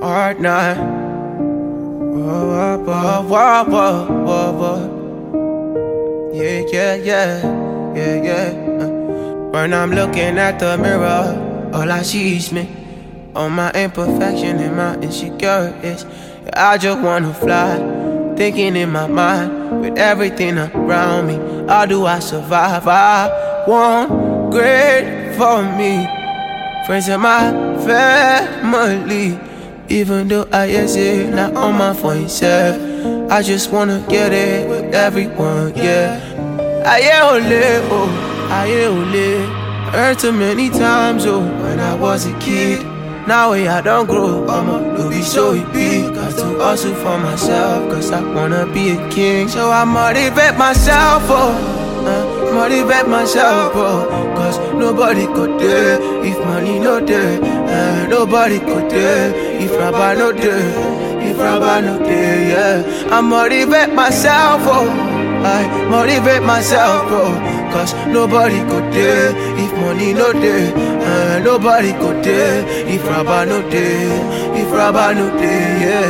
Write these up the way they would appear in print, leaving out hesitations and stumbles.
hard night. Whoa, whoa, whoa, whoa, whoa, whoa. Yeah, yeah, yeah, yeah, yeah. When I'm looking at the mirror, all I see is me. All my imperfection and my insecurities. I just wanna fly, thinking in my mind, with everything around me. How do I survive? I want great for me, friends and my family. Even though I exist, not on my phone itself, I just wanna get it with everyone, yeah. Aye ole, oh, aye ole. I heard too many times, oh, when I was a kid. Now I don't grow, I'ma be so big. Got to hustle for myself, cause I wanna be a king. So I motivate myself, motivate myself, cause nobody could do if money no there. Nobody could do if rabbi no there. If rabbi no there, yeah. I motivate myself, I motivate myself, cause nobody could do if money no there. Nobody could do if rabbi no there. If rabbi no there, yeah.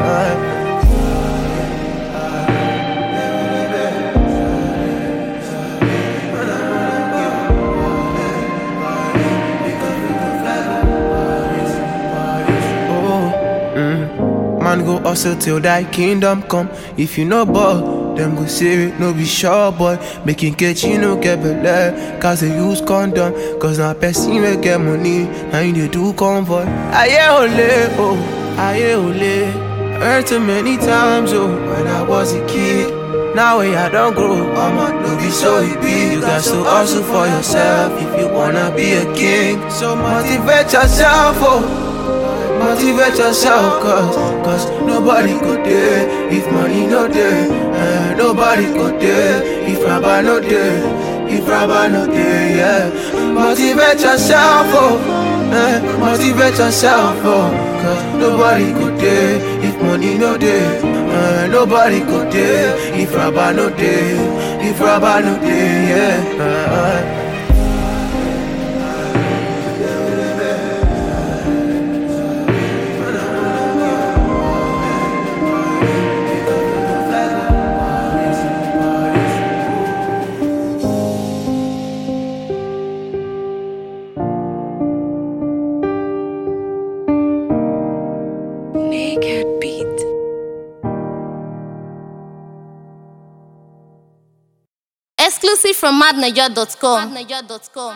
Man go hustle till thy kingdom come. If you no ball, them go say it, no be sure boy. Making catch you no get belle, cause they use condom. Cause now person will get money, now you dey do convoy. Aye ole, oh, aye ole. I heard too many times, oh, when I was a kid. Now I don't grow, I'ma no be so big. You got to hustle for yourself if you wanna be a king. So motivate yourself, oh. Motivate yourself, cause nobody could do if money no there. Nobody could do if rabbi no there. If rabbi no there, yeah. Motivate yourself, motivate yourself, cause nobody could do if money no there. Nobody could do if rabbi no there. If rabbi no there, yeah. Exclusive from madnaja.com.